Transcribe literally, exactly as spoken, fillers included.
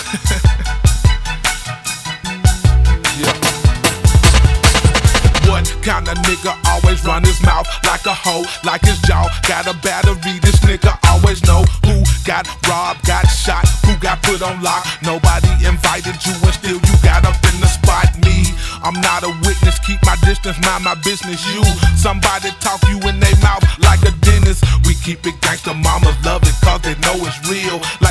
Yeah. What kind of nigga always run his mouth like a hoe, like his jaw got a battery? This nigga always know who got robbed, got shot, who got put on lock. Nobody invited you and still you got up in the spot. Me, I'm not a witness, keep my distance, mind my business. You, somebody talk you in their mouth like a dentist. We keep it gangsta, mamas love it cause they know it's real. Like